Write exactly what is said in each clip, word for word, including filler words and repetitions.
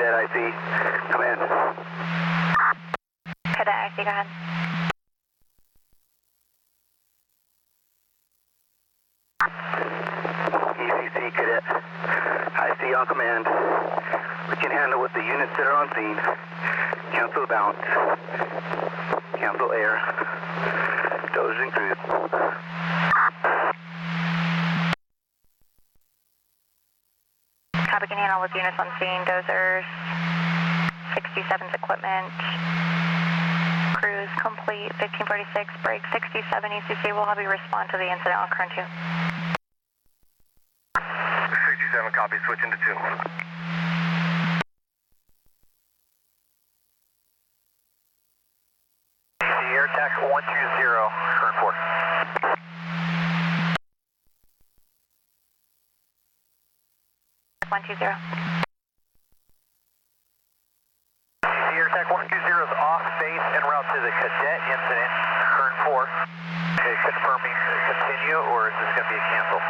Cadet I C. Come in. Cadet I C, go ahead. E C C Cadet I C on command. We can handle with the units that are on scene. Cancel bounce. Cancel air. Dozer and cruise. Copy, can handle with units on scene. Dozers. sixty-seven's equipment. Cruise complete. fifteen forty-six. Break sixty-seven. E C C will have you respond to the incident on current two. sixty-seven copy. Switching to two. Air tax one two zero, current four. one two zero. Air tax one two zero is off base en route to the Cadet incident, current four. Okay, confirming continue, or is this going to be a cancel?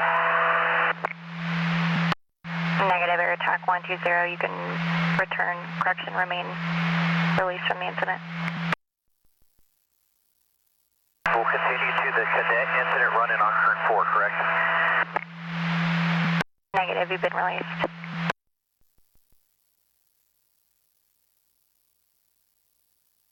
Negative, air attack one two zero. You can return, correction, remain released from the incident. We'll continue to the Cadet incident running on current four, correct? Negative, you've been released.